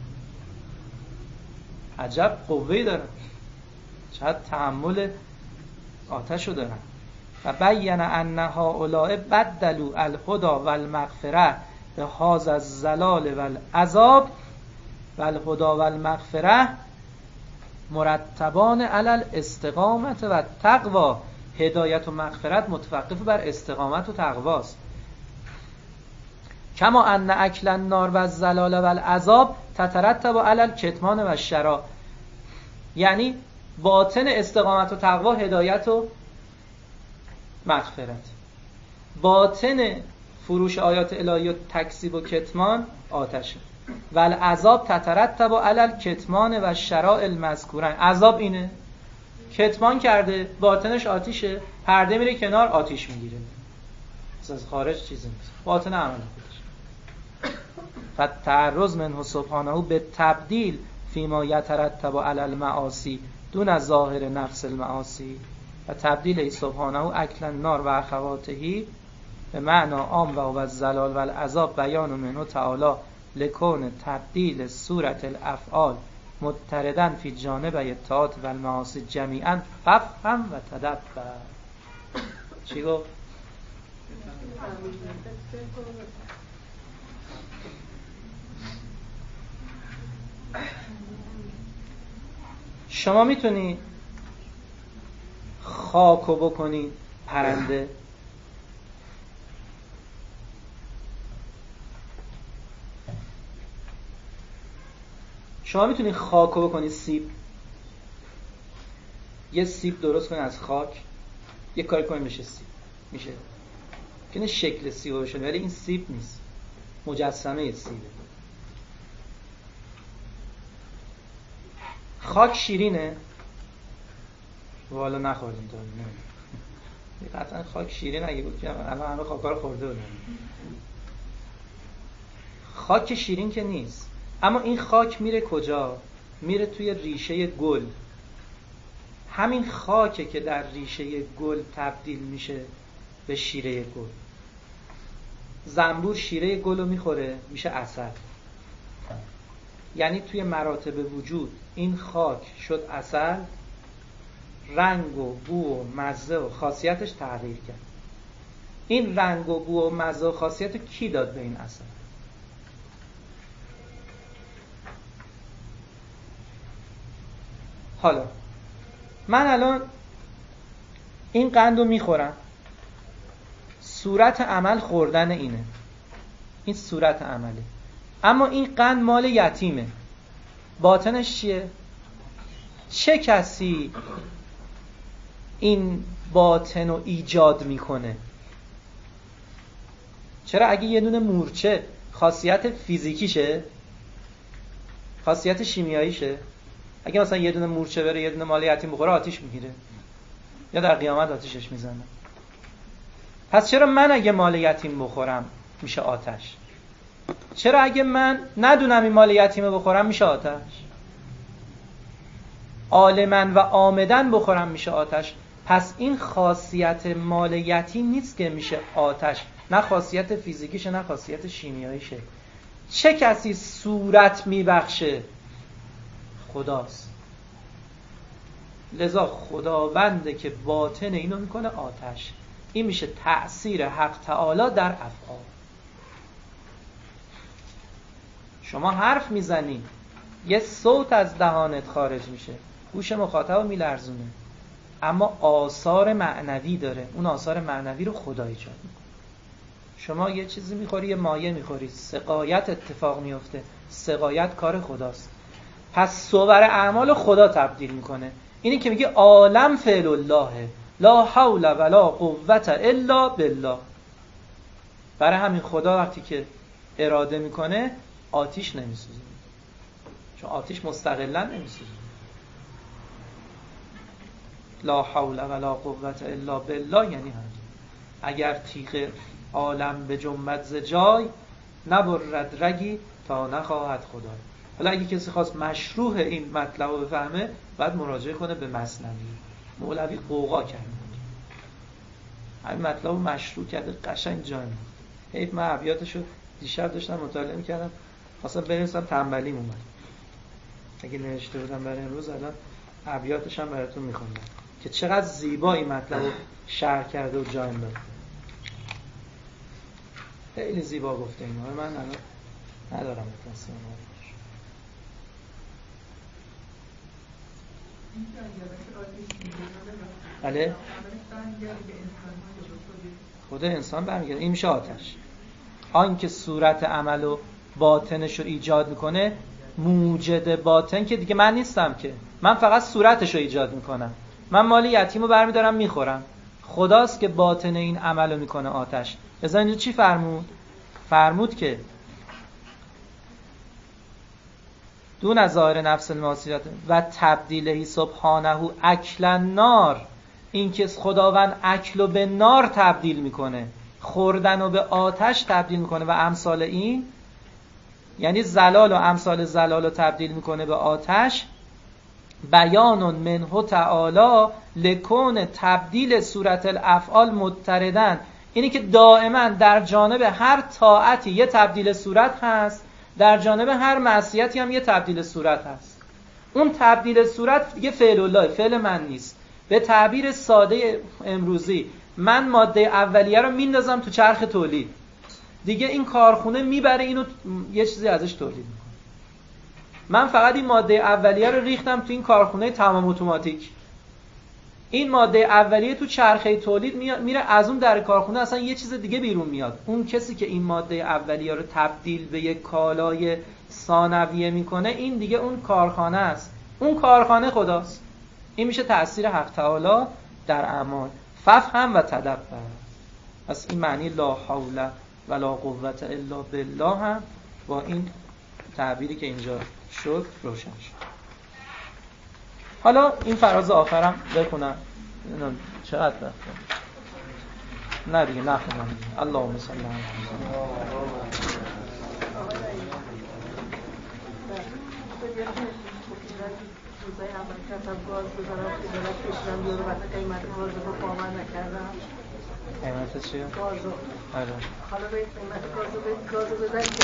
عجب قوه‌ای دارن. چقدر تحمل آتش رو دارن. و بین ان هؤلاء بدلوا الهدى والمغفرة به هذا الضلال والعذاب والهدى والمغفرة مرتبان علی الاستقامت و تقوا. هدایت و مغفرت متوقف بر استقامت و تقواست. کما ان اکل النار و الضلال و العذاب تترتب علی الکتمان و الشرا. یعنی باطن استقامت و تقوا هدایت و مغفرت. باطن فروش آیات الهی و تکذیب و کتمان آتشه. و العذاب تترتب علی الکتمان و الشراء المذکورین. عذاب اینه، کتمان کرده، باطنش آتیشه، پرده میره کنار، آتیش میگیره. از خارج چیزی نیست، باطن عمل خودش. فتعرض منه سبحانه به تبدیل فیما یترتب علی المعاصی دون از ظاهر نفس المعاصی. و تبدیل سبحانه اکل النار و اخواتهی به معنا عام و الضلال و العذاب بیان منه تعالی لکون تبدیل صورت الافعال متردن فی جانب الطاعات و المعاصی جمیعا ففهم و تدبر. چی گفت؟ شما میتونی خاکو بکنی پرنده؟ شما میتونی خاکو بکنی سیب؟ یه سیب درست کنی از خاک، یه کاری کنی بشه سیب میشه. کنه شکل سیب بشه، ولی این سیب نیست، مجسمه سیبه. خاک شیرینه؟ والا نخوردیم تو نه. قطعا خاک شیرین اگه بود که الان همه خاکا رو خورده بودن. خاک شیرین که نیست. اما این خاک میره کجا؟ میره توی ریشه گل. همین خاکه که در ریشه گل تبدیل میشه به شیره گل. زنبور شیره گل رو میخوره میشه عسل. یعنی توی مراتب وجود این خاک شد عسل، رنگ و بو و مزه و خاصیتش تغییر کرد. این رنگ و بو و مزه و خاصیت رو کی داد به این عسل؟ حالا من الان این قند رو میخورم، صورت عمل خوردن اینه، این صورت عمله، اما این قند مال یتیمه. باطنش چیه؟ چه کسی این باطن رو ایجاد میکنه؟ چرا اگه یه دونه مورچه خاصیت فیزیکیشه، خاصیت شیمیاییشه، اگه مثلا یه دونه مورچه بره یه دونه مال یتیم بخوره آتیش میگیره یا در قیامت آتیشش میزنه. پس چرا من اگه مال یتیم بخورم میشه آتش؟ چرا اگه من ندونم این مال یتیمه بخورم میشه آتش؟ عالماً و عامداً بخورم میشه آتش. پس این خاصیت مال یتیم نیست که میشه آتش، نه خاصیت فیزیکیشه نه خاصیت شیمیاییشه. چه کسی صورت میبخشه؟ خداست. لذا خداونده که باطن اینو میکنه آتش. این میشه تأثیر حق تعالی در افعال. شما حرف میزنی، یه صوت از دهانت خارج میشه، گوش مخاطب رو میلرزونه، اما آثار معنوی داره. اون آثار معنوی رو خدا ایجاد میکنه. شما یه چیزی میخوری، یه مایه میخوری، سقایت اتفاق میفته. سقایت کار خداست. پس صور اعمال خدا تبدیل میکنه. اینی که میگه عالم فعل الله، لا حول ولا قوت الا بالله. برای همین خدا وقتی که اراده میکنه آتیش نمیسوزه، چون آتیش مستقلا نمیسوزه. لا حول ولا قوت الا بالله یعنی هم اگر تیغ عالم به جنبت ز جای، نبرد رگی تا نخواهد خدا. حالا اگه کسی خواست مشروح این مطلب رو بفهمه باید مراجعه کنه به مثنوی. مولوی قوقا کرده، همین مطلب رو مشروح کرده، قشنگ جای میاد. حیف من ابیاتشو دیشب داشتم مطالعه میکردم، خواستم بنویسم تنبلیم اومد. اگه نوشته بودم برای امروز الان ابیاتش هم براتون میخوندم که چقدر زیبا این مطلب رو شرح کرده و جای انداخته. خیلی زیبا گفته اینا. من الان ندارم متاسفانه. بله خود انسان برمیگرده. این میشه آتش. آن که صورت عمل و باطنش رو ایجاد میکنه، موجد باطن که دیگه من نیستم که، من فقط صورتش رو ایجاد میکنم. من مال یتیم رو برمیدارم میخورم. خداست که باطن این عمل رو میکنه آتش. ازا اینجا چی فرمود؟ فرمود که دون از ظاهر نفس المعصیت و تبدیلهی سبحانه اکل نار، این که خداوند اکل رو به نار تبدیل میکنه، خوردن رو به آتش تبدیل میکنه و امثال این، یعنی زلال و امثال زلال رو تبدیل میکنه به آتش. بیان منه تعالی لکون تبدیل صورت الافعال مضطردن، اینی که دائما در جانب هر طاعتی یه تبدیل صورت هست، در جانب هر معصیتی هم یه تبدیل صورت هست. اون تبدیل صورت دیگه فعل الله، فعل من نیست. به تعبیر ساده امروزی، من ماده اولیه رو میندازم تو چرخ تولید، دیگه این کارخونه میبره اینو یه چیزی ازش تولید میکنه. من فقط این ماده اولیه رو ریختم تو این کارخونه تمام اتوماتیک. این ماده اولیه تو چرخه تولید میره، از اون در کارخونه اصلا یه چیز دیگه بیرون میاد. اون کسی که این ماده اولیه رو تبدیل به یک کالای ثانویه میکنه، این دیگه اون کارخانه است. اون کارخانه خداست. این میشه تأثیر حق تعالی در اعمال. ففهم و تدبر. پس این معنی لا حول ولا قوت الا بالله هم با این تعبیری که اینجا شد روشن شد. حالا این فراز آخرم بخونم. چقدر بخونم؟ نه دیگه نخونم. اللهم صل علی محمد. روزای اول کردم گاز بزنم که دارم کشیدم دور وقت قیمت گاز رو باور نکردم. قیمت چیه؟ گاز رو. آره. حالا به قیمت گاز رو بزنید